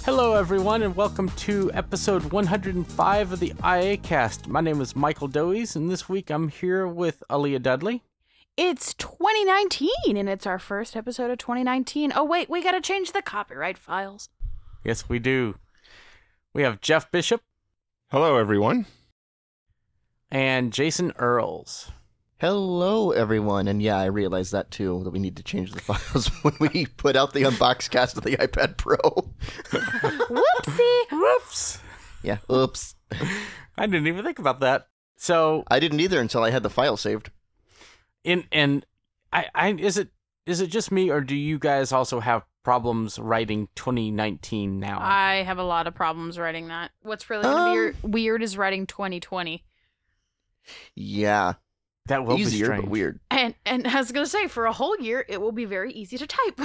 Hello, everyone, and welcome to episode 105 of the IA Cast. My name is Michael Doise, and this week I'm here with Aaliyah Dudley. It's 2019, and it's our first episode of 2019. Oh, wait, we gotta change the copyright files. Yes, we do. We have Jeff Bishop. Hello, everyone. And Jason Earls. Hello, everyone. And yeah, I realized that too, that we need to change the files when we put out the unboxed cast of the iPad Pro. Whoopsie. Whoops. Yeah, oops. I didn't even think about that. So I didn't either until I had the file saved. is it just me, or do you guys also have problems writing 2019 now? I have a lot of problems writing that. What's really gonna be weird is writing 2020. Yeah. That will Easier, be strange. but weird. And I was gonna say, for a whole year, it will be very easy to type.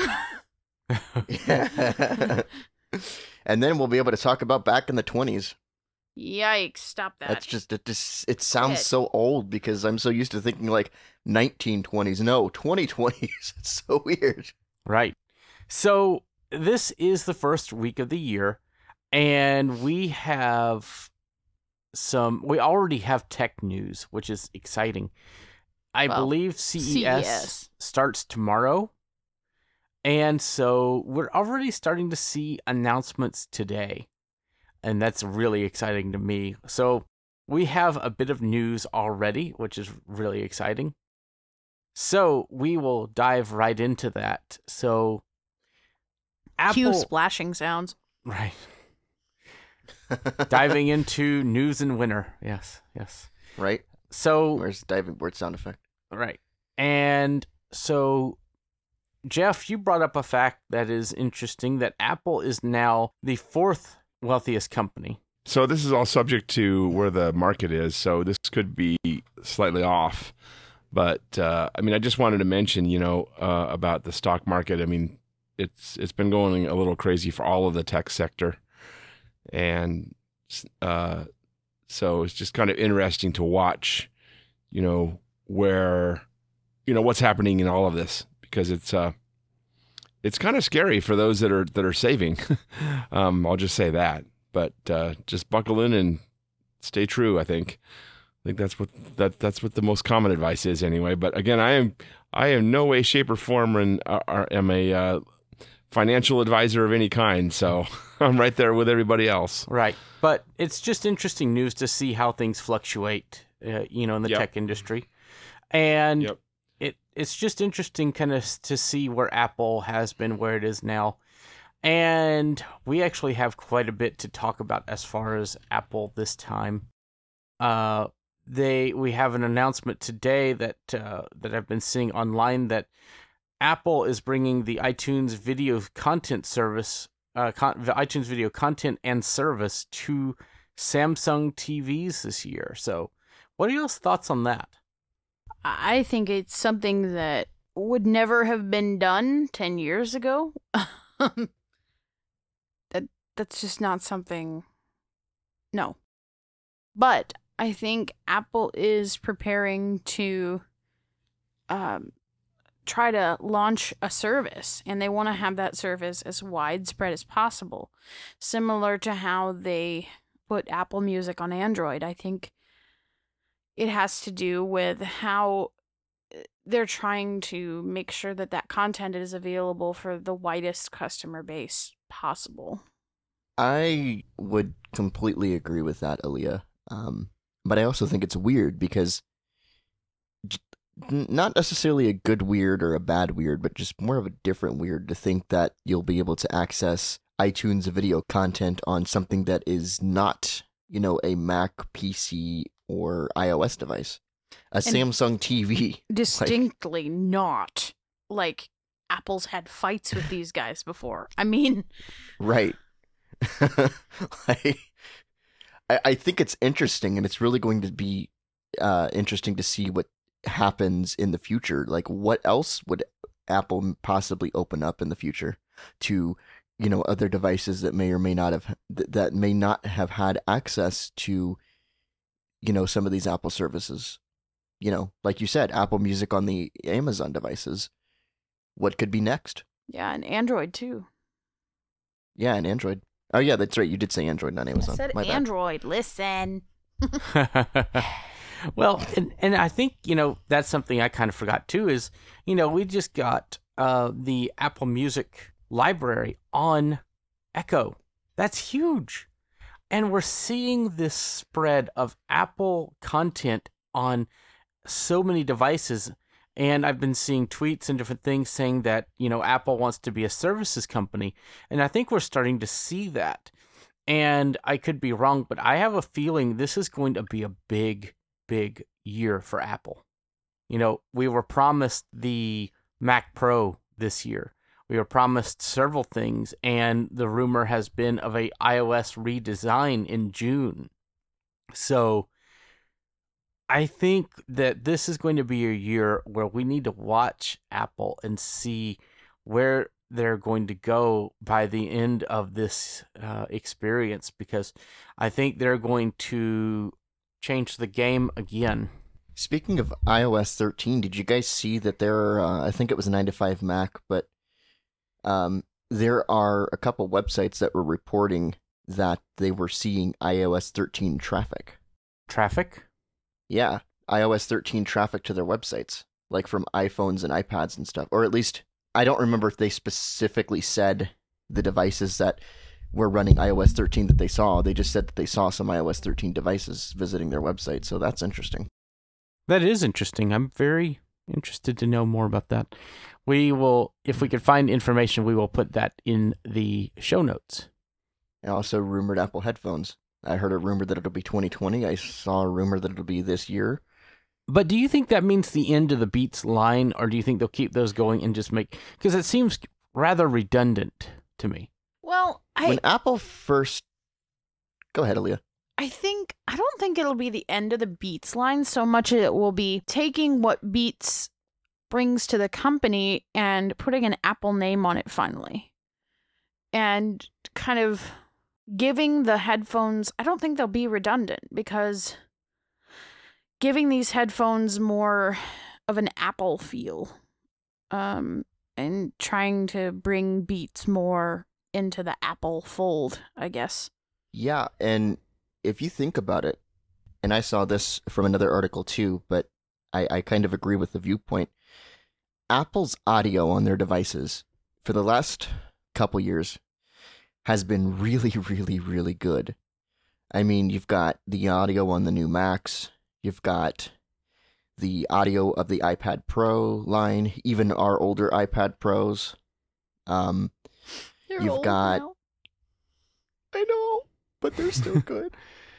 And then we'll be able to talk about back in the 20s. Yikes, stop that. That's just, it sounds so old because I'm so used to thinking like 1920s. No, 2020s. It's so weird. Right. So this is the first week of the year, and we already have tech news, which is exciting. I believe CES starts tomorrow. And so we're already starting to see announcements today. And that's really exciting to me. So we have a bit of news already, which is really exciting. So we will dive right into that. So Cue splashing sounds. Right. Diving into news and winter. Yes. Right? So Where's the diving board sound effect? Right. And so, Jeff, you brought up a fact that is interesting, that Apple is now the fourth wealthiest company. So this is all subject to where the market is, so this could be slightly off. But, I just wanted to mention, about the stock market. It's been going a little crazy for all of the tech sector. And so it's just kind of interesting to watch, where, what's happening in all of this, because it's kind of scary for those that are saving. I'll just say that, but just buckle in and stay true. I think that's what the most common advice is anyway. But again, I am no way, shape, or form am a financial advisor of any kind, so I'm right there with everybody else. Right, but it's just interesting news to see how things fluctuate, in the tech industry, and it's just interesting kind of to see where Apple has been, where it is now, and we actually have quite a bit to talk about as far as Apple this time. We have an announcement today that I've been seeing online that Apple is bringing the iTunes video content service, iTunes video content and service to Samsung TVs this year. So, what are y'all's thoughts on that? I think it's something that would never have been done 10 years ago. That's just not something. No. But I think Apple is preparing to try to launch a service, and they want to have that service as widespread as possible, similar to how they put Apple Music on Android. I think it has to do with how they're trying to make sure that content is available for the widest customer base possible. I would completely agree with that, Aaliyah. But I also think it's weird because not necessarily a good weird or a bad weird, but just more of a different weird to think that you'll be able to access iTunes video content on something that is not, a Mac, PC, or iOS device. A Samsung TV. Distinctly not. Like, Apple's had fights with these guys before. Right. I think it's interesting, and it's really going to be interesting to see what happens in the future. Like, what else would Apple possibly open up in the future to, other devices that may or may not have had access to, some of these Apple services. Like you said, Apple Music on the Amazon devices. What could be next? Yeah, and Android too. Yeah, and Android. Oh, yeah, that's right. You did say Android, not Amazon. I said My bad. Android. Listen. Well, and I think, that's something I kind of forgot too is, we just got the Apple Music library on Echo. That's huge. And we're seeing this spread of Apple content on so many devices. And I've been seeing tweets and different things saying that, Apple wants to be a services company. And I think we're starting to see that. And I could be wrong, but I have a feeling this is going to be a big, big year for Apple. We were promised the Mac Pro this year. We were promised several things, and the rumor has been of a iOS redesign in June. So I think that this is going to be a year where we need to watch Apple and see where they're going to go by the end of this experience, because I think they're going to change the game again. Speaking of iOS 13, did you guys see that there are, I think it was a 9to5 Mac, but there are a couple websites that were reporting that they were seeing iOS 13 traffic. Traffic? Yeah, iOS 13 traffic to their websites, like from iPhones and iPads and stuff. Or at least, I don't remember if they specifically said the devices that were running iOS 13 that they saw. They just said that they saw some iOS 13 devices visiting their website, so that's interesting. That is interesting. I'm very interested to know more about that. We will, if we could find information, we will put that in the show notes. And also rumored Apple headphones. I heard a rumor that it'll be 2020. I saw a rumor that it'll be this year. But do you think that means the end of the Beats line, or do you think they'll keep those going and just make... Because it seems rather redundant to me. Well, when Apple first... Go ahead, Aaliyah. I don't think it'll be the end of the Beats line so much as it will be taking what Beats brings to the company and putting an Apple name on it finally. And kind of giving the headphones... I don't think they'll be redundant, because giving these headphones more of an Apple feel, and trying to bring Beats more into the Apple fold, I guess. Yeah, and if you think about it, and I saw this from another article too, but I kind of agree with the viewpoint. Apple's audio on their devices for the last couple years has been really, really, really good. I mean, you've got the audio on the new Macs, you've got the audio of the iPad Pro line, even our older iPad Pros. You've got... Now. I know, but they're still good.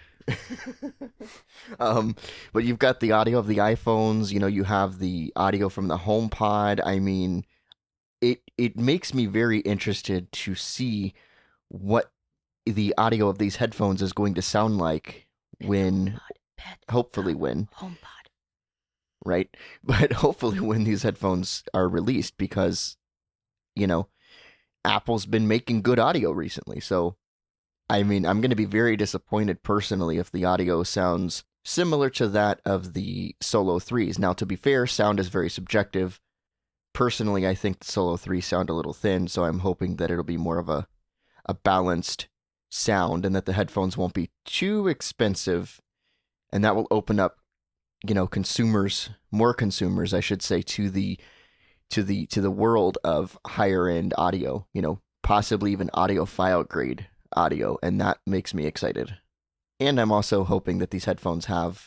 But you've got the audio of the iPhones, you have the audio from the HomePod. I mean, it makes me very interested to see what the audio of these headphones is going to sound like when HomePod. Right? But hopefully when these headphones are released, because, Apple's been making good audio recently, so I mean, I'm going to be very disappointed personally if the audio sounds similar to that of the Solo 3s. Now, to be fair, sound is very subjective. Personally, I think the Solo 3s sound a little thin, so I'm hoping that it'll be more of a balanced sound and that the headphones won't be too expensive, and that will open up, more consumers, I should say, to the world of higher end audio, possibly even audiophile grade audio, and that makes me excited. And I'm also hoping that these headphones have,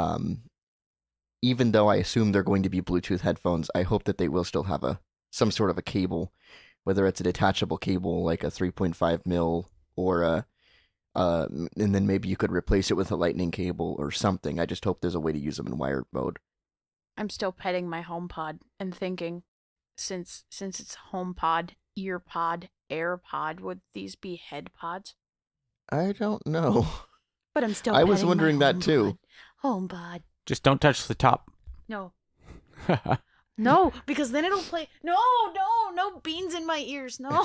even though I assume they're going to be Bluetooth headphones, I hope that they will still have some sort of a cable, whether it's a detachable cable like a 3.5 mil or and then maybe you could replace it with a lightning cable or something. I just hope there's a way to use them in wired mode. I'm still petting my HomePod and thinking, since it's HomePod, EarPod, AirPod, would these be head pods? I don't know. But I'm still I was wondering that too. HomePod. Just don't touch the top. No. No, because then it'll play. No beans in my ears. No.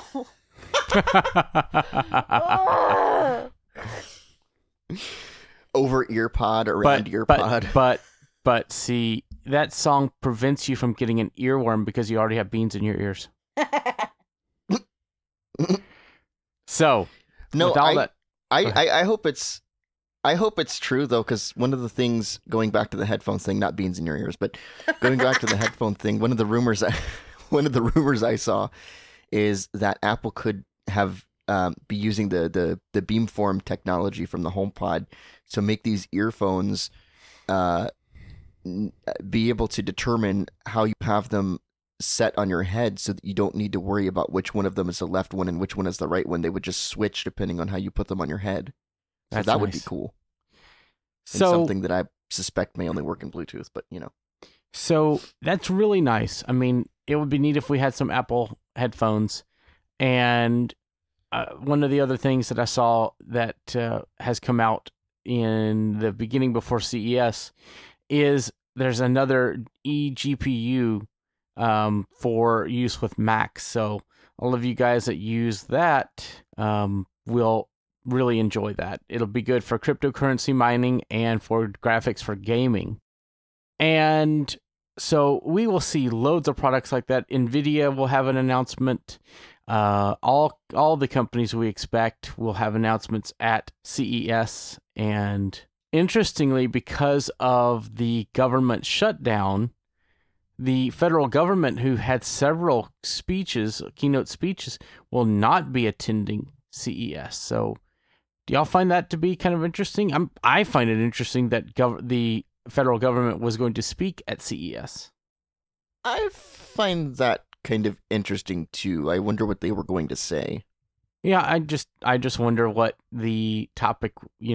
Over earpod, around earpod. But see, that song prevents you from getting an earworm because you already have beans in your ears. So, No, with all that. I hope it's true though, because one of the things, going back to the headphones thing, not beans in your ears, but going back to the headphone thing, one of the rumors I saw is that Apple could have be using the beamform technology from the HomePod to make these earphones be able to determine how you have them set on your head, so that you don't need to worry about which one of them is the left one and which one is the right one. They would just switch depending on how you put them on your head. So that would be cool. So, and something that I suspect may only work in Bluetooth, but So that's really nice. I mean, it would be neat if we had some Apple headphones. And one of the other things that I saw that has come out in the beginning before CES is there's another eGPU for use with Macs. So all of you guys that use that will really enjoy that. It'll be good for cryptocurrency mining and for graphics for gaming. And so we will see loads of products like that. NVIDIA will have an announcement. All the companies we expect will have announcements at CES. And interestingly, because of the government shutdown, the federal government, who had several keynote speeches, will not be attending CES. So do y'all find that to be kind of interesting? I find it interesting that the federal government was going to speak at CES. I find that kind of interesting too. I wonder what they were going to say. Yeah, I just wonder what the topic,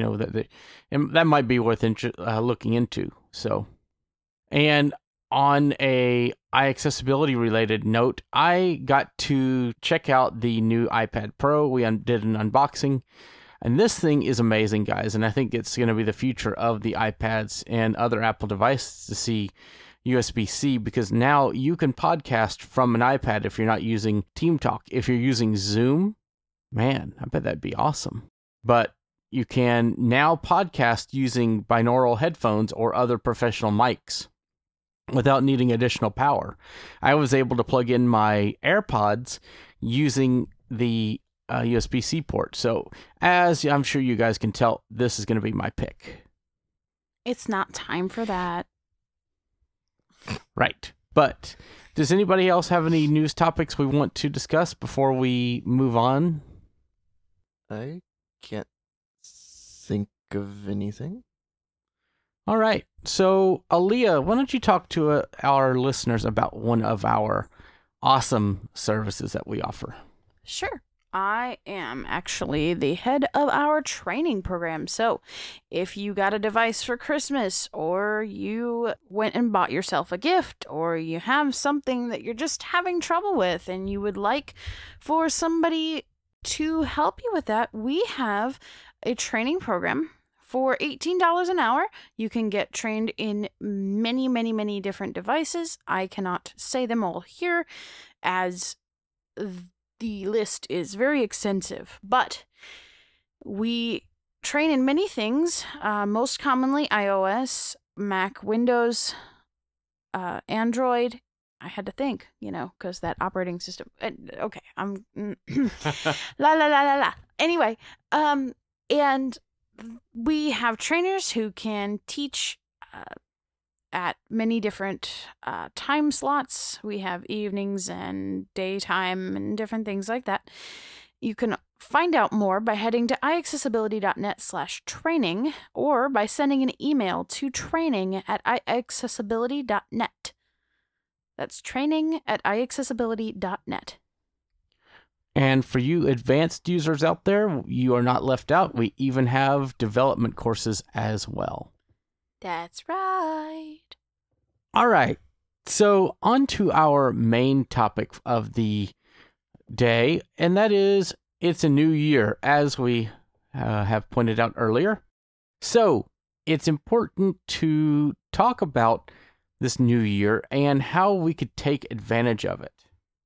that might be worth looking into. So, and on a iAccessibility related note, I got to check out the new iPad Pro. We did an unboxing, and this thing is amazing, guys. And I think it's going to be the future of the iPads and other Apple devices to see USB-C, because now you can podcast from an iPad if you're not using TeamTalk. If you're using Zoom, man, I bet that'd be awesome. But you can now podcast using binaural headphones or other professional mics without needing additional power. I was able to plug in my AirPods using the USB-C port. So as I'm sure you guys can tell, this is going to be my pick. It's not time for that. Right. But does anybody else have any news topics we want to discuss before we move on? I can't think of anything. All right. So, Aaliyah, why don't you talk to our listeners about one of our awesome services that we offer? Sure. I am actually the head of our training program. So if you got a device for Christmas, or you went and bought yourself a gift, or you have something that you're just having trouble with and you would like for somebody to help you with that, we have a training program. For $18 an hour, you can get trained in many, many, many different devices. I cannot say them all here, as the list is very extensive, but we train in many things, most commonly iOS, Mac, Windows, Android. I had to think, because that operating system. Okay, I'm la la la la la. Anyway, and we have trainers who can teach at many different time slots. We have evenings and daytime and different things like that. You can find out more by heading to iaccessibility.net/training, or by sending an email to training@iaccessibility.net. That's training@iaccessibility.net. And for you advanced users out there, you are not left out. We even have development courses as well. That's right. All right. So on to our main topic of the day, and that is, it's a new year, as we have pointed out earlier. So it's important to talk about this new year and how we could take advantage of it.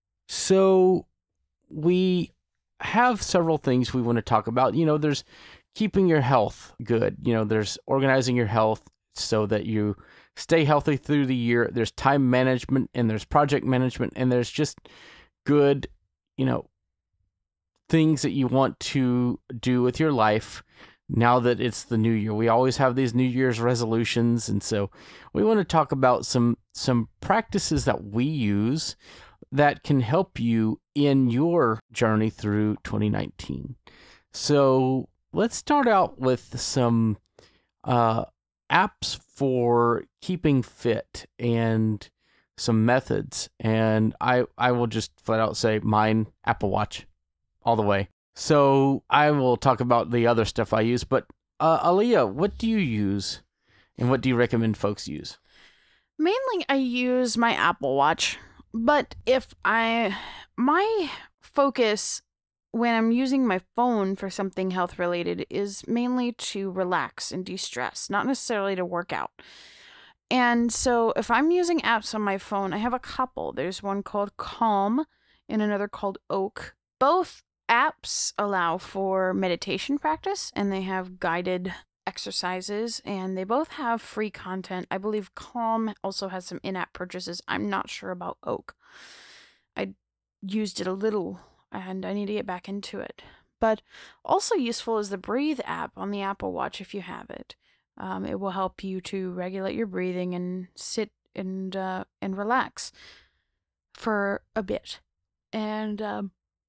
So we have several things we want to talk about. There's keeping your health good. There's organizing your health so that you stay healthy through the year. There's time management, and there's project management, and there's just good, things that you want to do with your life now that it's the new year. We always have these New Year's resolutions, and so we want to talk about some practices that we use that can help you in your journey through 2019. So let's start out with some apps for keeping fit and some methods. And I will just flat out say mine, Apple Watch, all the way. So I will talk about the other stuff I use. But Aaliyah, what do you use and what do you recommend folks use? Mainly I use my Apple Watch. But my focus when I'm using my phone for something health related is mainly to relax and de-stress, not necessarily to work out. And so if I'm using apps on my phone, I have a couple. There's one called Calm and another called Oak. Both apps allow for meditation practice and they have guided exercises, and they both have free content. I believe Calm also has some in-app purchases. I'm not sure about Oak. I used it a little and I need to get back into it. But also useful is the Breathe app on the Apple Watch if you have it. It will help you to regulate your breathing and sit and relax for a bit. And I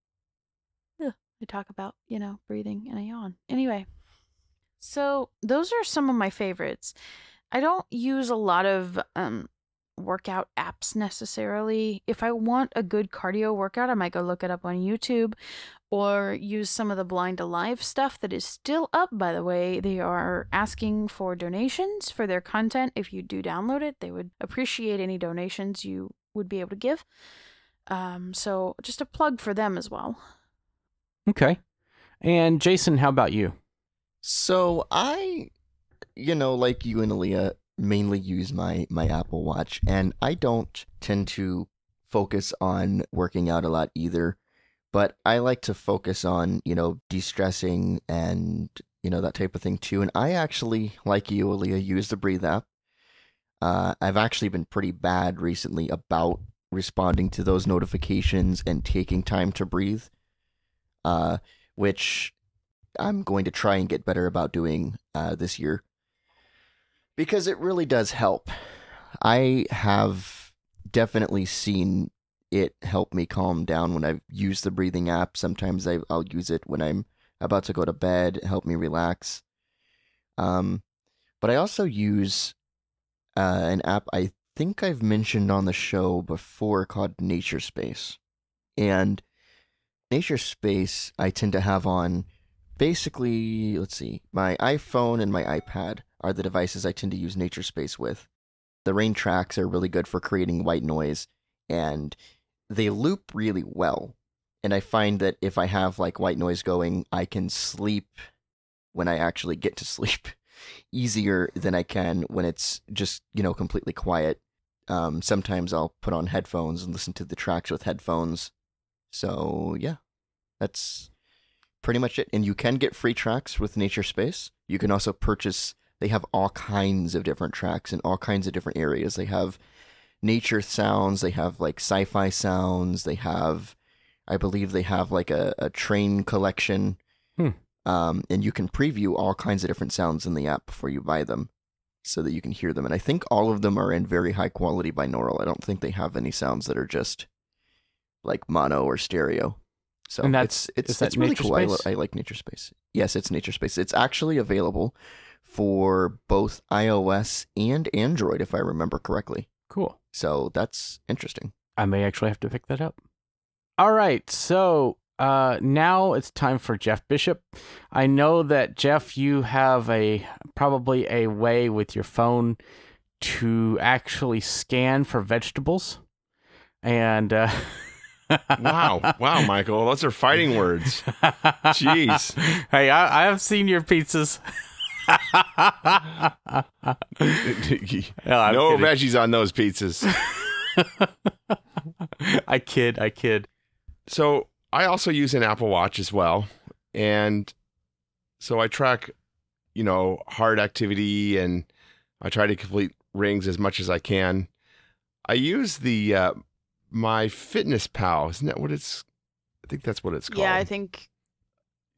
talk about, breathing and I yawn. Anyway. So those are some of my favorites. I don't use a lot of workout apps necessarily. If I want a good cardio workout, I might go look it up on YouTube or use some of the Blind Alive stuff that is still up, by the way. They are asking for donations for their content. If you do download it, they would appreciate any donations you would be able to give. So just a plug for them as well. Okay. And Jason, how about you? So I, like you and Aaliyah, mainly use my Apple Watch, and I don't tend to focus on working out a lot either, but I like to focus on, de-stressing and, that type of thing too. And I actually, like you, Aaliyah, use the Breathe app. I've actually been pretty bad recently about responding to those notifications and taking time to breathe, which I'm going to try and get better about doing this year, because it really does help. I have definitely seen it help me calm down when I've used the breathing app. Sometimes I'll use it when I'm about to go to bed, help me relax. But I also use an app I think I've mentioned on the show before called Nature Space. And Nature Space I tend to have on basically, let's see, my iPhone and my iPad are the devices I tend to use Nature Space with. The rain tracks are really good for creating white noise, and they loop really well. And I find that if I have white noise going, I can sleep when I actually get to sleep easier than I can when it's just, completely quiet. Sometimes I'll put on headphones and listen to the tracks with headphones. So yeah, that's pretty much it. And you can get free tracks with Nature Space. You can also purchase, they have all kinds of different tracks in all kinds of different areas. They have nature sounds, they have sci-fi sounds, they have, I believe they have a train collection. And you can preview all kinds of different sounds in the app before you buy them so that you can hear them. And I think all of them are in very high quality binaural. I don't think they have any sounds that are just mono or stereo. So and it's really cool. I like Nature Space. Yes, it's Nature Space. It's actually available for both iOS and Android, if I remember correctly. Cool. So that's interesting. I may actually have to pick that up. All right, so now it's time for Jeff Bishop. I know that, Jeff, you have probably a way with your phone to actually scan for vegetables. And Wow, Michael, those are fighting words. Jeez. Hey, I have seen your pizzas. No veggies on those pizzas. I kid. So I also use an Apple Watch as well. And so I track, heart activity, and I try to complete rings as much as I can. I use the My Fitness Pal. Isn't that what I think that's what it's called. Yeah, I think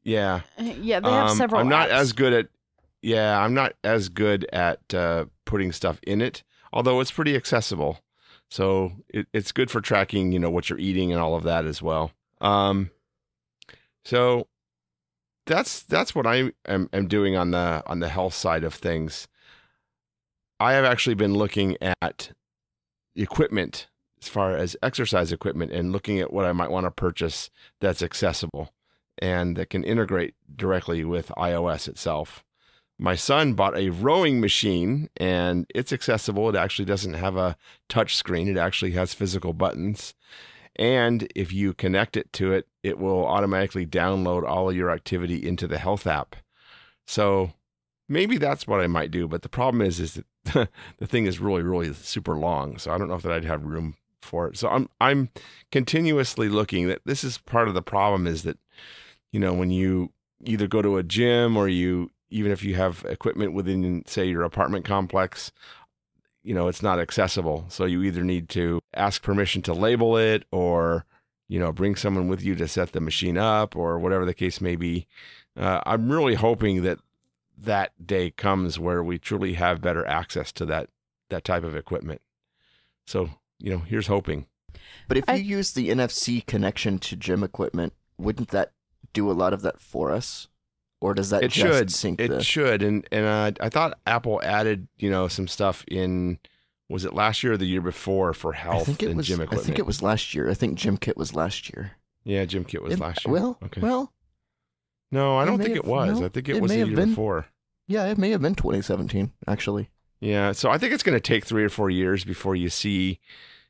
Yeah. Yeah, they have several I'm not apps. I'm not as good at putting stuff in it, although it's pretty accessible. So it's good for tracking, what you're eating and all of that as well. So that's what I am doing on the health side of things. I have actually been looking at equipment as far as exercise equipment and looking at what I might want to purchase that's accessible and that can integrate directly with iOS itself. My son bought a rowing machine, and it's accessible. It actually doesn't have a touch screen. It actually has physical buttons. And if you connect it to it, it will automatically download all of your activity into the health app. So maybe that's what I might do. But the problem is that the thing is really, really super long. So I don't know if that I'd have room for it. So I'm continuously looking. That this is part of the problem is that, when you either go to a gym or even if you have equipment within, say, your apartment complex, it's not accessible. So you either need to ask permission to label it or, bring someone with you to set the machine up or whatever the case may be. I'm really hoping that day comes where we truly have better access to that type of equipment. So, here's hoping. But if you use the NFC connection to gym equipment, wouldn't that do a lot of that for us? Or does that sync? It should. And I thought Apple added, some stuff in, was it last year or the year before for health and gym equipment? I think it was last year. I think GymKit was last year. Yeah, GymKit was last year. Well, no, I don't think it was. I think it was the year before. Yeah, it may have been 2017, actually. Yeah, so I think it's going to take 3 or 4 years before you see,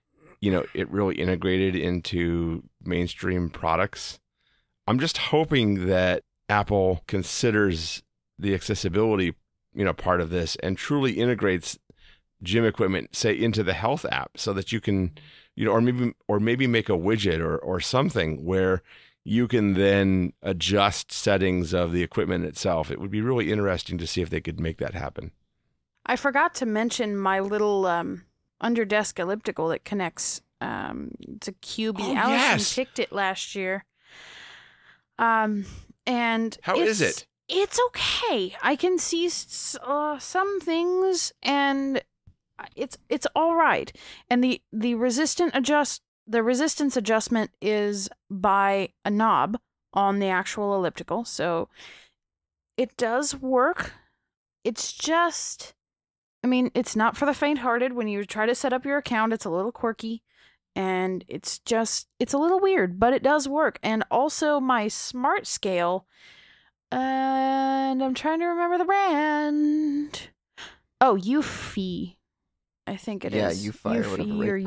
it really integrated into mainstream products. I'm just hoping that Apple considers the accessibility, part of this and truly integrates gym equipment, say, into the health app so that you can, or maybe make a widget or something where you can then adjust settings of the equipment itself. It would be really interesting to see if they could make that happen. I forgot to mention my little under desk elliptical that connects to QB. Oh, Allison picked it last year. And how is it? It's okay. I can see some things, and it's all right. And the resistance adjustment is by a knob on the actual elliptical, so it does work. It's just, it's not for the faint-hearted. When you try to set up your account, it's a little quirky. And it's a little weird, but it does work. And also my smart scale, and I'm trying to remember the brand. Oh, Eufy. I think it is. Yeah, Eufy or whatever. Or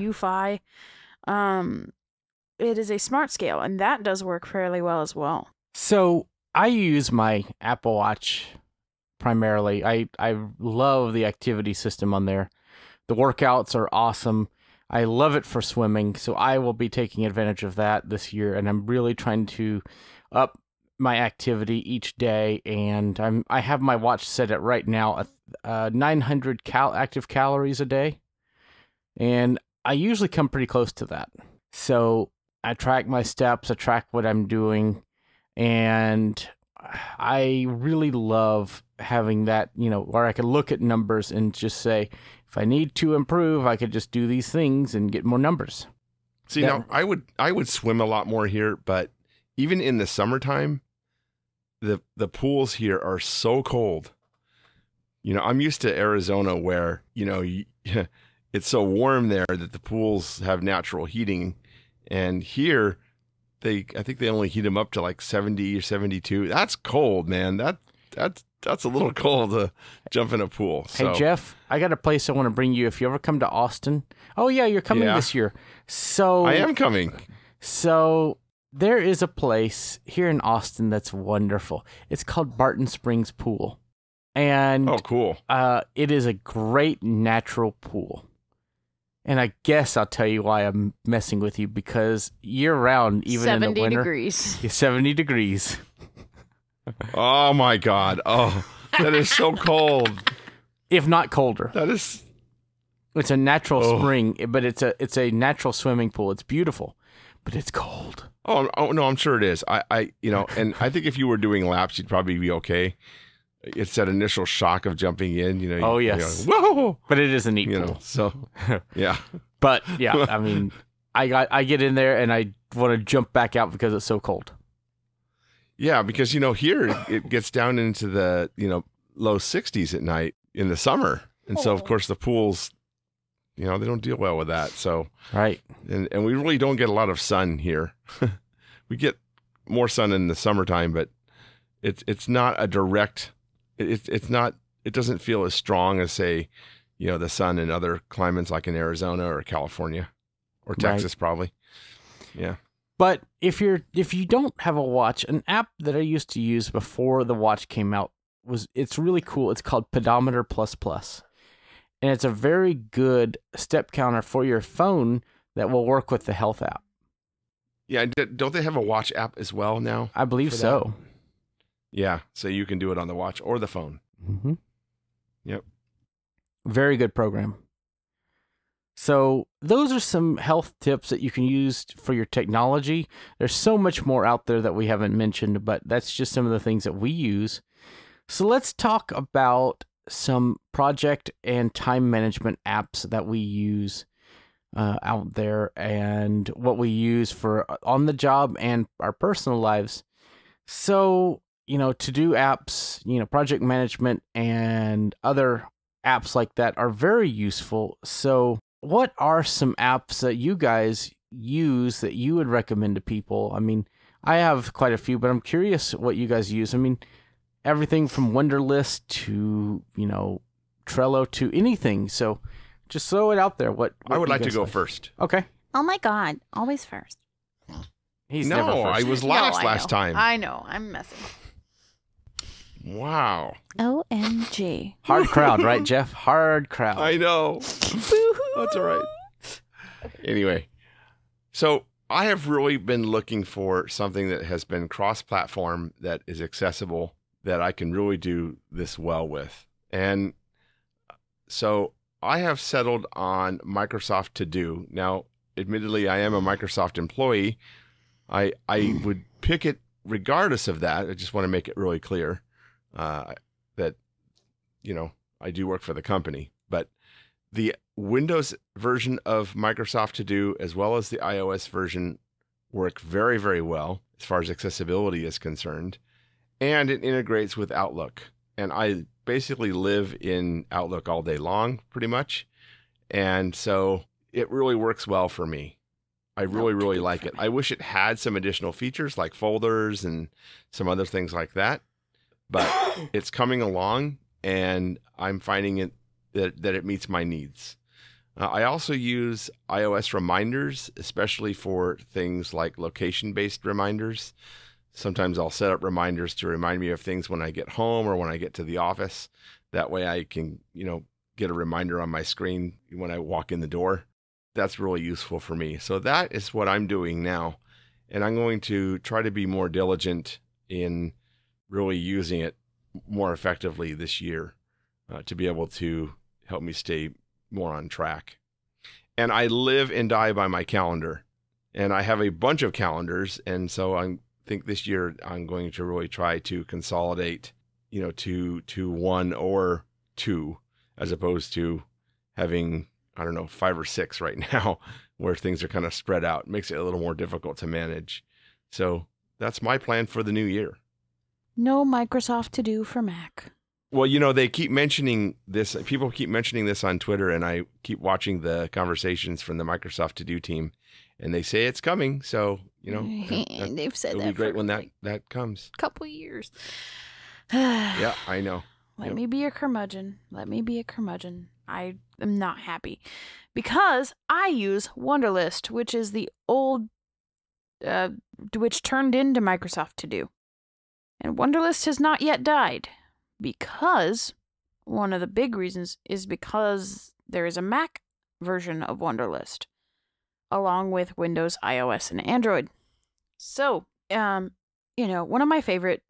Eufy. It is a smart scale, and that does work fairly well as well. So I use my Apple Watch primarily. I love the activity system on there. The workouts are awesome. I love it for swimming, so I will be taking advantage of that this year, and I'm really trying to up my activity each day, and I have my watch set at right now 900 active calories a day, and I usually come pretty close to that. So I track my steps, I track what I'm doing, and I really love having that, where I can look at numbers and just say, if I need to improve, I could just do these things and get more numbers. See, now I would swim a lot more here, but even in the summertime, the pools here are so cold. I'm used to Arizona where, it's so warm there that the pools have natural heating. And here, I think they only heat them up to like 70 or 72. That's cold, man. That's a little cold to jump in a pool. So. Hey, Jeff, I got a place I want to bring you if you ever come to Austin. Oh, yeah, you're coming this year. So I am coming. So there is a place here in Austin that's wonderful. It's called Barton Springs Pool. And oh, cool. It is a great natural pool. And I guess I'll tell you why I'm messing with you, because year-round, even in the winter... 70 degrees. 70 degrees. Oh, my God. Oh, that is so cold. If not colder. That is... It's a natural spring, but it's a natural swimming pool. It's beautiful. but it's cold. Oh no, I'm sure it is. I and I think if you were doing laps, you'd probably be okay. It's that initial shock of jumping in, Oh yes. Whoa! But it is a neat pool. So yeah. But yeah, I mean, I get in there and I want to jump back out because it's so cold. Yeah, because here it gets down into the low 60s at night in the summer, and so of course the pools, they don't deal well with that. So right, and we really don't get a lot of sun here. We get more sun in the summertime, but it's not a direct. It's not. It doesn't feel as strong as say, the sun in other climates like in Arizona or California or Texas, probably. Yeah. But if you don't have a watch, an app that I used to use before the watch came out it's really cool. It's called Pedometer Plus Plus, and it's a very good step counter for your phone that will work with the health app. Yeah, don't they have a watch app as well now? I believe so. Yeah, so you can do it on the watch or the phone. Mm-hmm. Yep. Very good program. So those are some health tips that you can use for your technology. There's so much more out there that we haven't mentioned, but that's just some of the things that we use. So let's talk about some project and time management apps that we use out there and what we use for on the job and our personal lives. So, to-do apps, project management and other apps like that are very useful. So what are some apps that you guys use that you would recommend to people? I mean, I have quite a few, but I'm curious what you guys use. I mean, everything from Wunderlist to, Trello to anything. So just throw it out there. What I would like to go first. Okay. Oh my God. Always first. He's never first. I was last time. I know. I'm messing. Wow. OMG. Hard crowd, right, Jeff? Hard crowd. I know. That's all right. Anyway, so I have really been looking for something that has been cross-platform, that is accessible, that I can really do this well with. And so I have settled on Microsoft To Do. Now, admittedly, I am a Microsoft employee. I would pick it regardless of that. I just want to make it really clear that, I do work for the company. But the Windows version of Microsoft To Do, as well as the iOS version, work very, very well as far as accessibility is concerned. And it integrates with Outlook. And I basically live in Outlook all day long, pretty much. And so it really works well for me. I really, really like it. I wish it had some additional features like folders and some other things like that. But it's coming along, and I'm finding it that it meets my needs. I also use iOS reminders, especially for things like location-based reminders. Sometimes I'll set up reminders to remind me of things when I get home or when I get to the office. That way I can, get a reminder on my screen when I walk in the door. That's really useful for me. So that is what I'm doing now. And I'm going to try to be more diligent in really using it more effectively this year to be able to help me stay more on track. And I live and die by my calendar. And I have a bunch of calendars. And so I think this year I'm going to really try to consolidate, to one or two, as opposed to having, 5 or 6 right now, where things are kind of spread out. It makes it a little more difficult to manage. So that's my plan for the new year. No Microsoft To Do for Mac. Well, they keep mentioning this. People keep mentioning this on Twitter, and I keep watching the conversations from the Microsoft To Do team, and they say it's coming. So, they've said it'll that be great for when that comes. Couple years. Yeah, I know. Let me be a curmudgeon. I am not happy because I use Wunderlist, which is the old, which turned into Microsoft To Do. And Wunderlist has not yet died because one of the big reasons is because there is a Mac version of Wunderlist along with Windows, iOS, and Android. So, one of my favorite,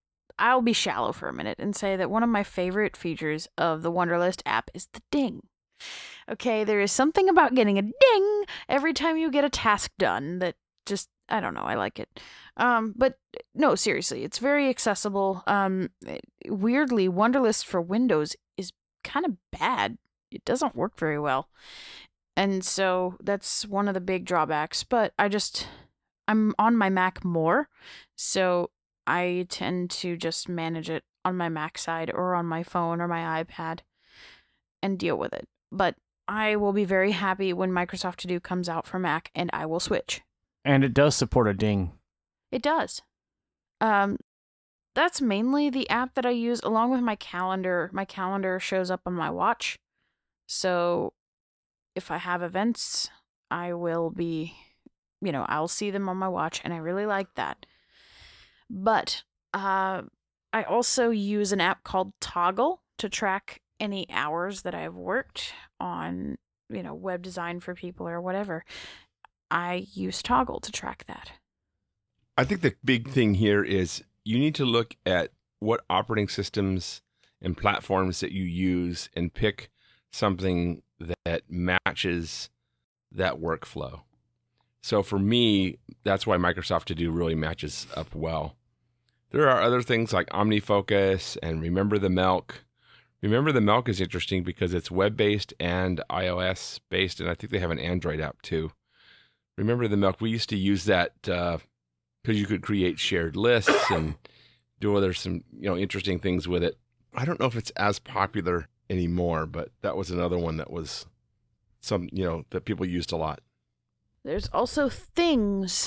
I'll be shallow for a minute and say that one of my favorite features of the Wunderlist app is the ding. Okay, there is something about getting a ding every time you get a task done that just, I don't know, I like it. But no, seriously, it's very accessible. Weirdly, Wunderlist for Windows is kind of bad. It doesn't work very well. And so that's one of the big drawbacks, but I'm on my Mac more, so I tend to just manage it on my Mac side or on my phone or my iPad and deal with it. But I will be very happy when Microsoft To Do comes out for Mac, and I will switch. And it does support a ding. It does. That's mainly the app that I use along with my calendar. My calendar shows up on my watch. So if I have events, I will be, I'll see them on my watch, and I really like that. But I also use an app called Toggl to track any hours that I've worked on, web design for people or whatever. I use Toggl to track that. I think the big thing here is you need to look at what operating systems and platforms that you use and pick something that matches that workflow. So for me, that's why Microsoft To Do really matches up well. There are other things like OmniFocus and Remember the Milk. Remember the Milk is interesting because it's web-based and iOS-based, and I think they have an Android app too. Remember the Milk, we used to use that because you could create shared lists and do other some interesting things with it. I don't know if it's as popular anymore, but that was another one that was some that people used a lot. There's also Things.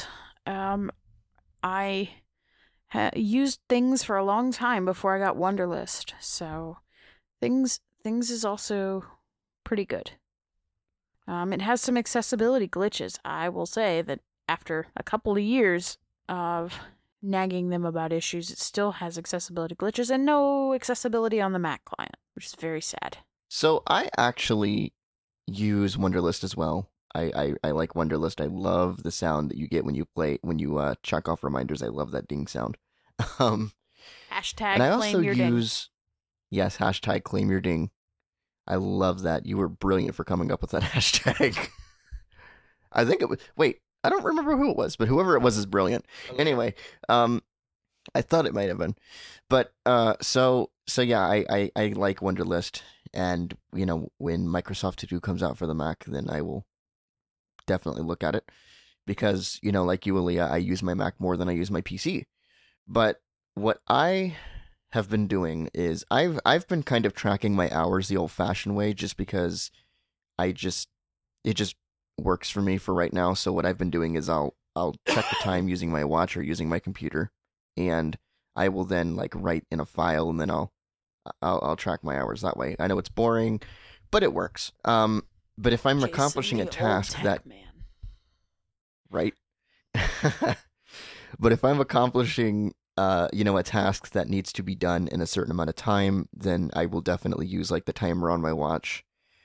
I used Things for a long time before I got Wunderlist, so Things is also pretty good. It has some accessibility glitches. I will say that after a couple of years of nagging them about issues, it still has accessibility glitches and no accessibility on the Mac client, which is very sad. So I actually use Wunderlist as well. I like Wunderlist. I love the sound that you get when you check off reminders. I love that ding sound. Hashtag and I claim also your ding. Yes, hashtag claim your ding. I love that. You were brilliant for coming up with that hashtag. I think it was. Wait, I don't remember who it was, but whoever it was is brilliant. Anyway, I thought it might have been, but so yeah, I like Wunderlist, and when Microsoft To Do comes out for the Mac, then I will definitely look at it because like you, Aaliyah, I use my Mac more than I use my PC. But what I have been doing is I've been kind of tracking my hours the old-fashioned way, just because it just works for me for right now. So what I've been doing is I'll check the time using my watch or using my computer, and I will then write in a file, and then I'll track my hours that way. I know it's boring, but it works. But if I'm accomplishing a task right, but if I'm accomplishing a task that needs to be done in a certain amount of time, then I will definitely use the timer on my watch.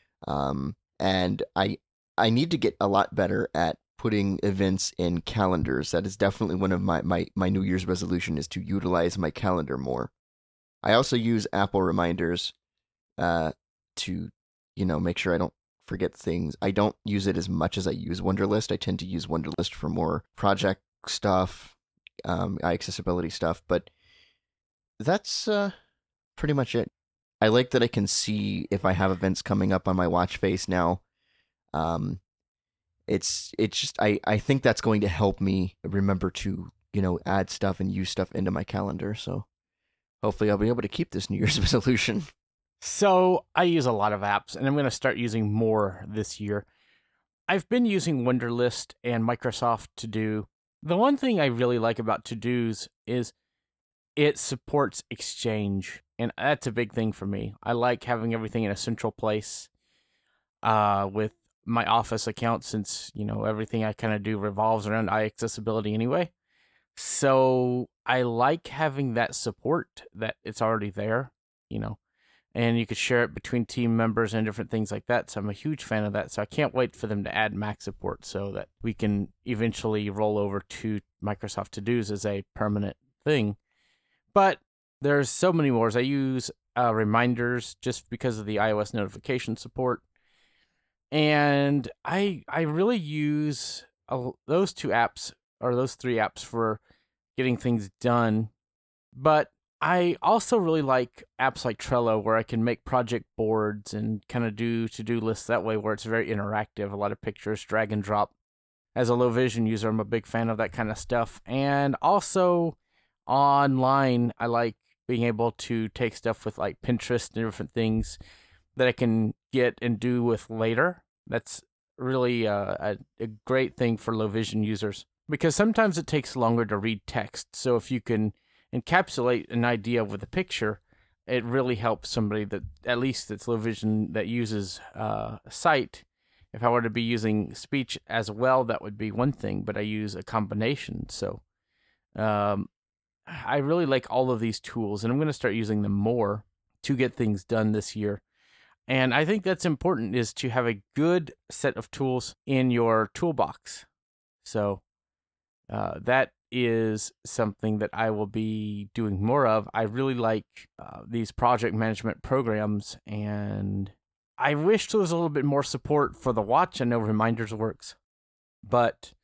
And I need to get a lot better at putting events in calendars. That is definitely one of my New Year's resolution, is to utilize my calendar more. I also use Apple reminders to make sure I don't forget things. I don't use it as much as I use Wunderlist. I tend to use Wunderlist for more project stuff, accessibility stuff, but that's pretty much it. I like that I can see if I have events coming up on my watch face now. It's just I think that's going to help me remember to add stuff and use stuff into my calendar. So hopefully I'll be able to keep this New Year's resolution. So I use a lot of apps, and I'm going to start using more this year. I've been using Wunderlist and Microsoft To Do. The one thing I really like about To Do's is it supports Exchange, and that's a big thing for me. I like having everything in a central place with my Office account, since everything I kind of do revolves around iAccessibility anyway. So I like having that support, that it's already there, and you could share it between team members and different things like that. So I'm a huge fan of that. So I can't wait for them to add Mac support so that we can eventually roll over to Microsoft To Do's as a permanent thing. But there's so many more. I use reminders just because of the iOS notification support. And I really use those 2 apps or those 3 apps for getting things done. But I also really like apps like Trello, where I can make project boards and kind of do to-do lists that way, where it's very interactive, a lot of pictures, drag and drop. As a low vision user, I'm a big fan of that kind of stuff. And also online, I like being able to take stuff with like Pinterest and different things that I can get and do with later. That's really a great thing for low vision users, because sometimes it takes longer to read text. So if you can encapsulate an idea with a picture, it really helps somebody that at least that's low vision that uses sight. If I were to be using speech as well, that would be one thing, but I use a combination. So I really like all of these tools, and I'm going to start using them more to get things done this year. And I think that's important, is to have a good set of tools in your toolbox. So that is something that I will be doing more of. I really like these project management programs, and I wish there was a little bit more support for the watch. I know Reminders works, but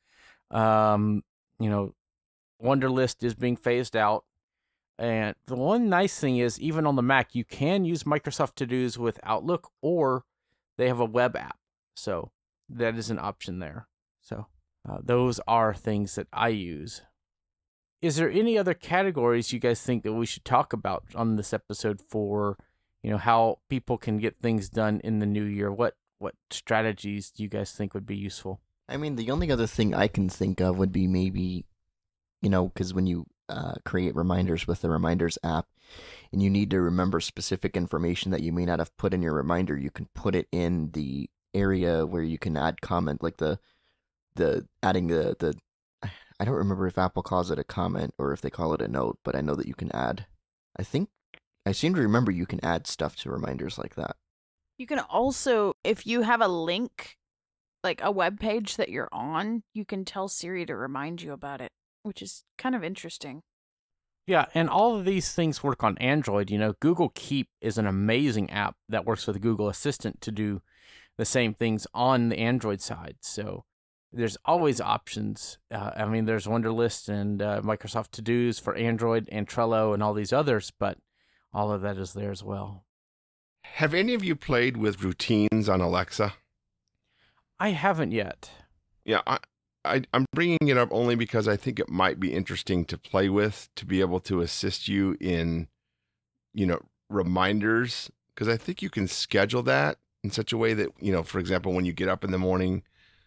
Wunderlist is being phased out. And the one nice thing is, even on the Mac, you can use Microsoft To-Dos with Outlook, or they have a web app. So that is an option there. So those are things that I use. Is there any other categories you guys think that we should talk about on this episode for, how people can get things done in the new year? What strategies do you guys think would be useful? I mean, the only other thing I can think of would be maybe, because when you create reminders with the Reminders app and you need to remember specific information that you may not have put in your reminder, you can put it in the area where you can add comment, like the adding the I don't remember if Apple calls it a comment or if they call it a note, but I know that you can add. I seem to remember you can add stuff to reminders like that. You can also, if you have a link, like a web page that you're on, you can tell Siri to remind you about it, which is kind of interesting. Yeah, and all of these things work on Android. Google Keep is an amazing app that works with Google Assistant to do the same things on the Android side. So there's always options. There's Wunderlist and Microsoft To-Dos for Android and Trello and all these others, but all of that is there as well. Have any of you played with routines on Alexa? I haven't yet. Yeah, I'm bringing it up only because I think it might be interesting to play with, to be able to assist you in, reminders, because I think you can schedule that in such a way that, for example, when you get up in the morning,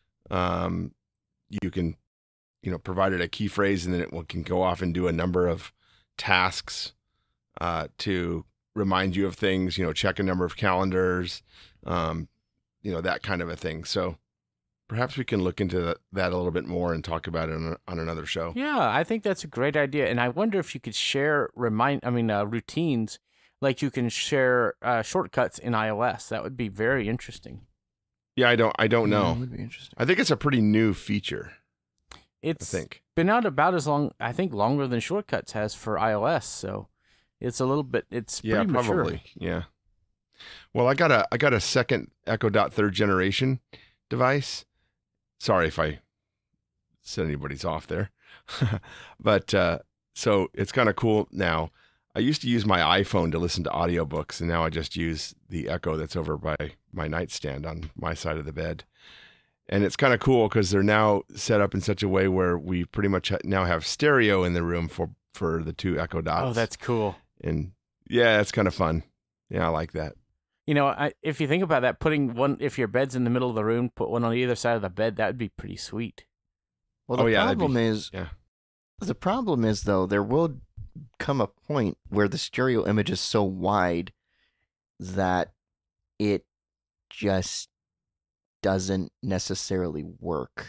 you can, provide it a key phrase, and then it can go off and do a number of tasks to remind you of things, check a number of calendars, that kind of a thing. So perhaps we can look into that a little bit more and talk about it on another show. Yeah, I think that's a great idea. And I wonder if you could share routines, like you can share shortcuts in iOS. That would be very interesting. Yeah, I don't know. That would be interesting. I think it's a pretty new feature. It's been out about as long, I think, longer than Shortcuts has for iOS. So it's a little bit, it's pretty mature. Probably. Yeah. Well, I got a second Echo Dot third generation device. Sorry if I set anybody's off there, but so it's kind of cool now. I used to use my iPhone to listen to audiobooks, and now I just use the Echo that's over by my nightstand on my side of the bed. And it's kind of cool because they're now set up in such a way where we pretty much now have stereo in the room for the 2 Echo Dots. Oh, that's cool. And yeah, that's kind of fun. Yeah, I like that. If you think about that, putting one, if your bed's in the middle of the room, put one on either side of the bed, that would be pretty sweet. Well, the problem is, though, there will come a point where the stereo image is so wide that it just doesn't necessarily work.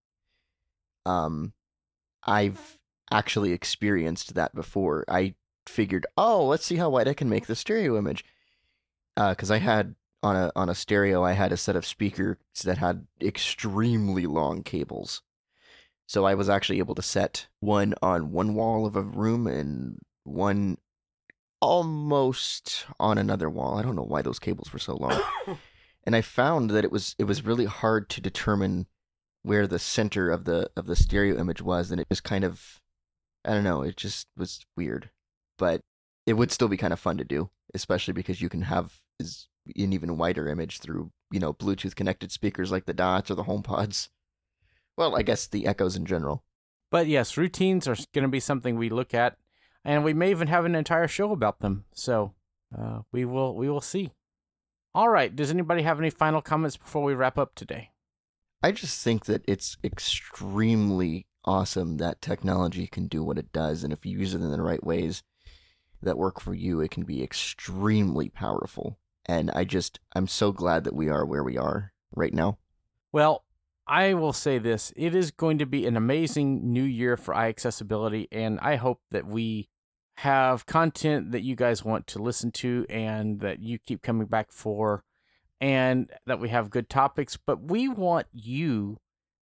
I've actually experienced that before. I figured, let's see how wide I can make the stereo image. Because I had on a stereo, I had a set of speakers that had extremely long cables. So I was actually able to set one on one wall of a room and one almost on another wall. I don't know why those cables were so long. And I found that it was really hard to determine where the center of the stereo image was, and it just kind of, I don't know, it just was weird. But it would still be kind of fun to do, especially because you can have an even wider image through, Bluetooth connected speakers like the Dots or the HomePods. Well, I guess the Echoes in general. But yes, routines are going to be something we look at, and we may even have an entire show about them. So we will see. All right. Does anybody have any final comments before we wrap up today? I just think that it's extremely awesome that technology can do what it does, and if you use it in the right ways that work for you, it can be extremely powerful. And I'm so glad that we are where we are right now. Well, I will say this. It is going to be an amazing new year for iAccessibility, and I hope that we have content that you guys want to listen to and that you keep coming back for, and that we have good topics. But we want you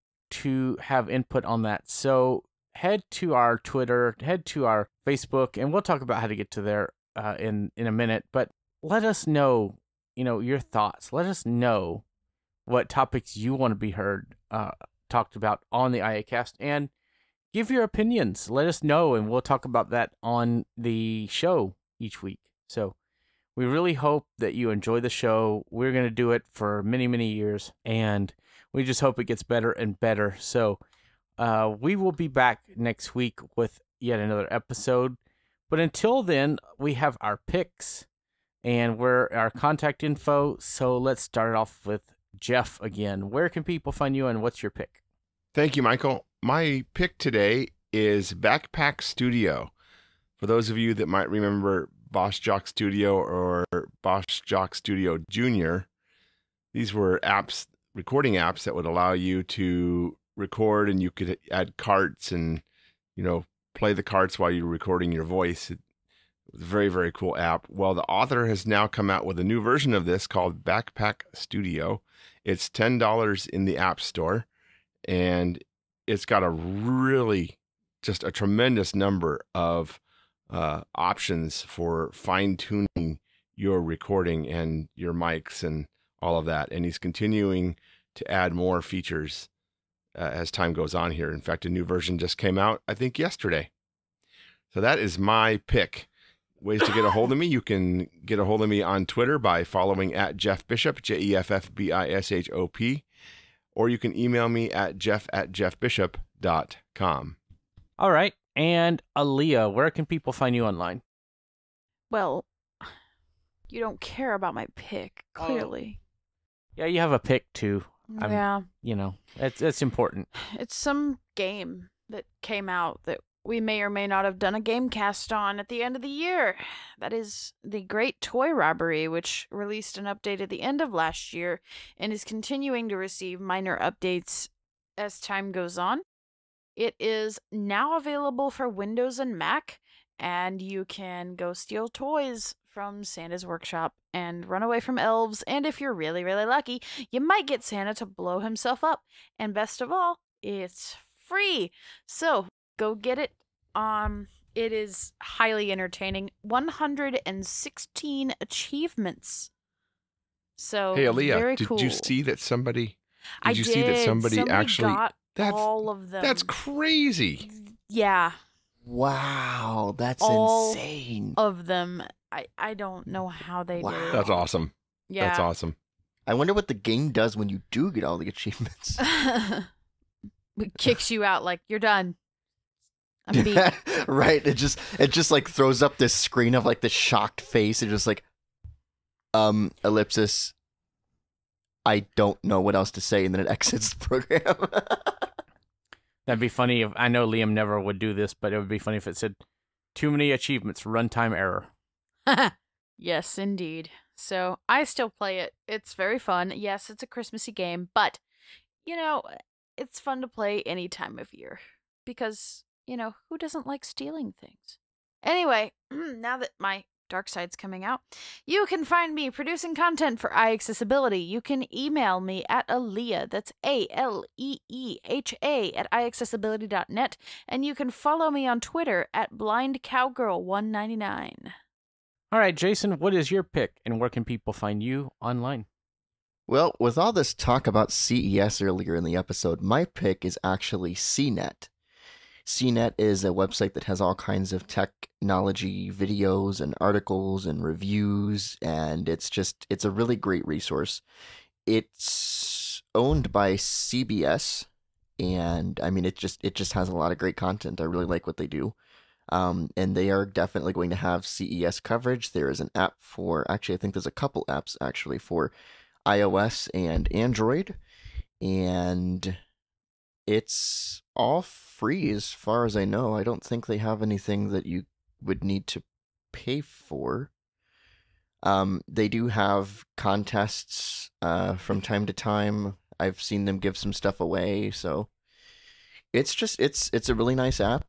to have input on that. So head to our Twitter, head to our Facebook, and we'll talk about how to get to there in a minute. But let us know, your thoughts. Let us know what topics you want to be heard talked about on the IACast, and give your opinions. Let us know, and we'll talk about that on the show each week. So we really hope that you enjoy the show. We're going to do it for many, many years, and we just hope it gets better and better. So we will be back next week with yet another episode. But until then, we have our picks and our contact info. So let's start off with Jeff again. Where can people find you, and what's your pick? Thank you, Michael. My pick today is Backpack Studio. For those of you that might remember Boss Jock Studio or Boss Jock Studio Junior, these were recording apps that would allow you to record, and you could add carts and, play the carts while you're recording your voice. It was a very, very cool app. Well, the author has now come out with a new version of this called Backpack Studio. It's $10 in the App Store, and it's got just a tremendous number of options for fine-tuning your recording and your mics and all of that. And he's continuing to add more features as time goes on here. In fact, a new version just came out, I think, yesterday. So that is my pick. Ways to get a hold of me. You can get a hold of me on Twitter by following at Jeff Bishop, JEFFBISHOP, or you can email me at jeff@jeffbishop.com. All right. And Aaliyah, where can people find you online? Well, you don't care about my pick, clearly. Yeah, you have a pick too. Yeah. It's important. It's some game that came out that we may or may not have done a game cast on at the end of the year. That is The Great Toy Robbery, which released an update at the end of last year and is continuing to receive minor updates as time goes on. It is now available for Windows and Mac, and you can go steal toys from Santa's workshop and run away from elves, and if you're really, really lucky, you might get Santa to blow himself up. And best of all, it's free. So go get it. It is highly entertaining. 116 achievements. So hey, Aaliyah, very cool. Did you see that somebody? Somebody actually got all of them? That's crazy. Yeah. Wow, that's all insane. Of them. I don't know how they did it. That's awesome. Yeah. That's awesome. I wonder what the game does when you do get all the achievements. It kicks you out like you're done. I'm beat. Right. It just like throws up this screen of like the shocked face and just like ellipsis. I don't know what else to say, and then it exits the program. That'd be funny if, I know Liam never would do this, but it would be funny if it said, too many achievements, runtime error. Yes, indeed. So I still play it. It's very fun. Yes, it's a Christmassy game, but, it's fun to play any time of year because, who doesn't like stealing things? Anyway, now that my dark side's coming out, you can find me producing content for iAccessibility. You can email me at Aleeha, that's ALEEHA @iAccessibility.net, and you can follow me on Twitter at BlindCowgirl199. All right, Jason, what is your pick, and where can people find you online? Well, with all this talk about CES earlier in the episode, my pick is actually CNET. CNET is a website that has all kinds of technology videos and articles and reviews, and it's a really great resource. It's owned by CBS, and I mean it just has a lot of great content. I really like what they do. And they are definitely going to have CES coverage. There is an app actually, I think there's a couple apps actually for iOS and Android, and it's all free as far as I know. I don't think they have anything that you would need to pay for. They do have contests from time to time. I've seen them give some stuff away, so it's a really nice app.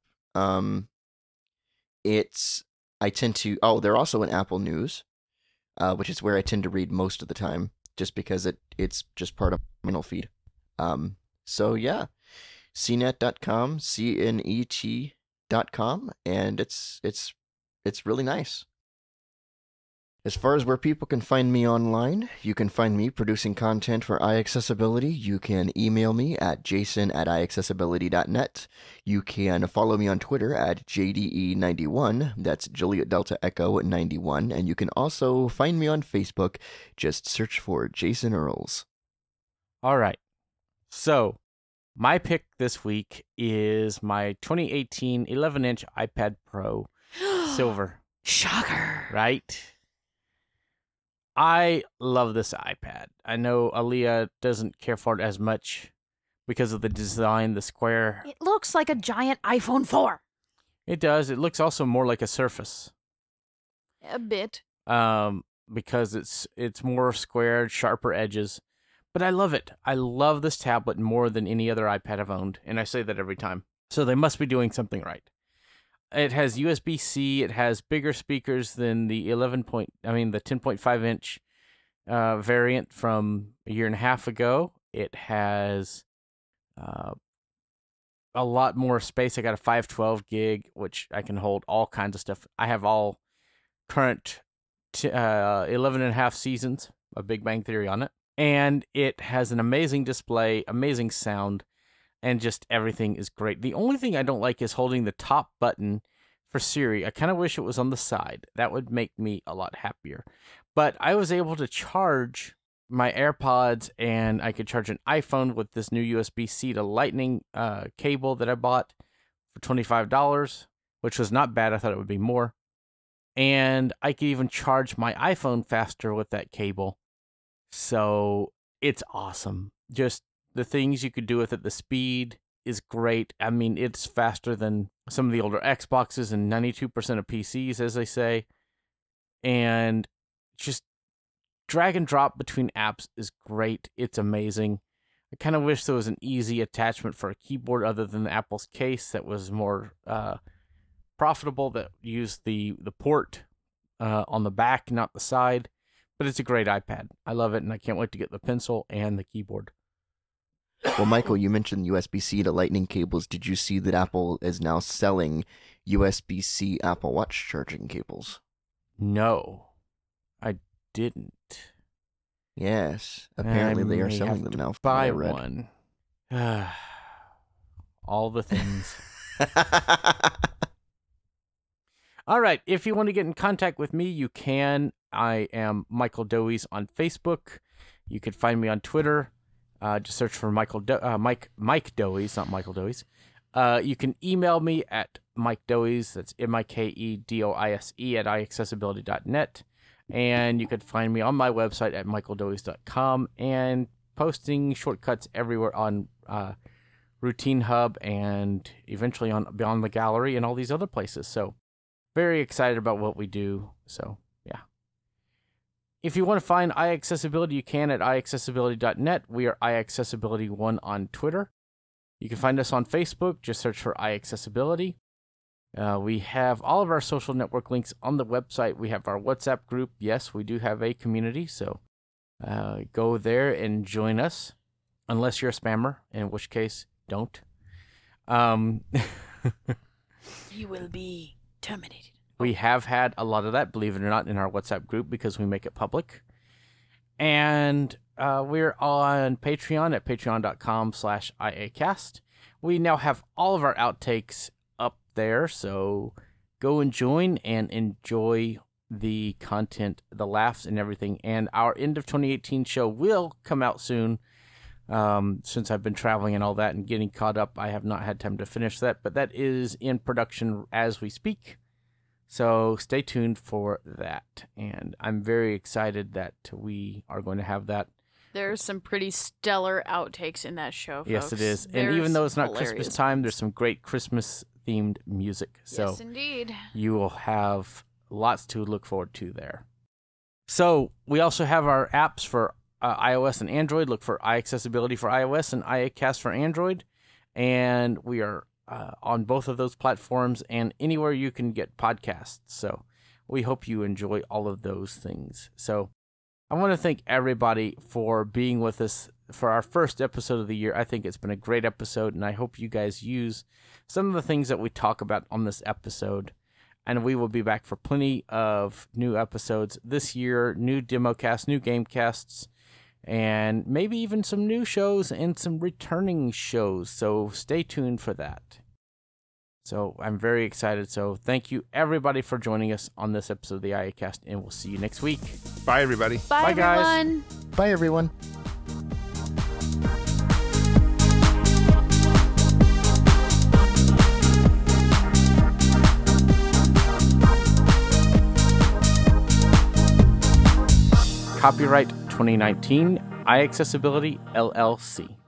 They're also in Apple News, which is where I tend to read most of the time, just because it's just part of my email feed. So yeah, cnet.com, CNET.com, and it's really nice. As far as where people can find me online, you can find me producing content for iAccessibility. You can email me at jason@iAccessibility.net. You can follow me on Twitter at JDE91. That's Juliet Delta Echo 91. And you can also find me on Facebook. Just search for Jason Earls. All right. So, my pick this week is my 2018 11-inch iPad Pro Silver. Shocker. Right? I love this iPad. I know Aaliyah doesn't care for it as much because of the design, the square. It looks like a giant iPhone 4. It does. It looks also more like a Surface. A bit. Because it's more squared, sharper edges. But I love it. I love this tablet more than any other iPad I've owned, and I say that every time. So they must be doing something right. It has USB-C. It has bigger speakers than the 10.5-inch variant from a year and a half ago. It has a lot more space. I got a 512 gig, which I can hold all kinds of stuff. I have all current 11 and a half seasons of Big Bang Theory on it. And it has an amazing display, amazing sound, and just everything is great. The only thing I don't like is holding the top button for Siri. I kind of wish it was on the side. That would make me a lot happier. But I was able to charge my AirPods, and I could charge an iPhone with this new USB-C to Lightning cable that I bought for $25, which was not bad. I thought it would be more. And I could even charge my iPhone faster with that cable. So it's awesome. Just the things you could do with it, the speed is great. I mean, it's faster than some of the older Xboxes and 92% of PCs, as they say. And just drag and drop between apps is great. It's amazing. I kind of wish there was an easy attachment for a keyboard other than the Apple's case that was more profitable, that used the port on the back, not the side. But it's a great iPad. I love it, and I can't wait to get the pencil and the keyboard. Well, Michael, you mentioned USB-C to Lightning cables. Did you see that Apple is now selling USB-C Apple Watch charging cables? No, I didn't. Yes, apparently they are selling them now. Buy one. All the things. All right, if you want to get in contact with me, you can. I am Michael Dowies on Facebook. You can find me on Twitter. Just search for Mike Dowies, not Michael Dowies. You can email me at Mike Dowies, that's MikeDoise at iAccessibility.net. And you can find me on my website at michaeldowies.com and posting shortcuts everywhere on Routine Hub and eventually on Beyond the Gallery and all these other places. So very excited about what we do. So yeah. If you want to find iAccessibility, you can at iAccessibility.net. We are iAccessibility1 on Twitter. You can find us on Facebook. Just search for iAccessibility. We have all of our social network links on the website. We have our WhatsApp group. Yes, we do have a community, so go there and join us, unless you're a spammer, in which case, don't. You will be terminated. We have had a lot of that, believe it or not, in our WhatsApp group because we make it public. And we're on Patreon at patreon.com/IAcast. We now have all of our outtakes up there, so go and join and enjoy the content, the laughs and everything. And our end of 2018 show will come out soon. Since I've been traveling and all that and getting caught up, I have not had time to finish that, but that is in production as we speak. So stay tuned for that. And I'm very excited that we are going to have that. There's some pretty stellar outtakes in that show, folks. Yes, it is. And even though it's not Christmas time, there's some great Christmas-themed music. So yes, indeed. You will have lots to look forward to there. So we also have our apps for iOS and Android. Look for iAccessibility for iOS and iAcast for Android. And we are on both of those platforms and anywhere you can get podcasts. So we hope you enjoy all of those things. So I want to thank everybody for being with us for our first episode of the year. I think it's been a great episode, and I hope you guys use some of the things that we talk about on this episode. And we will be back for plenty of new episodes this year, new demo casts, new game casts, and maybe even some new shows and some returning shows. So stay tuned for that. So I'm very excited. So thank you, everybody, for joining us on this episode of the IAcast, and we'll see you next week. Bye, everybody. Bye, guys. Bye, everyone. Copyright 2019, iAccessibility, LLC.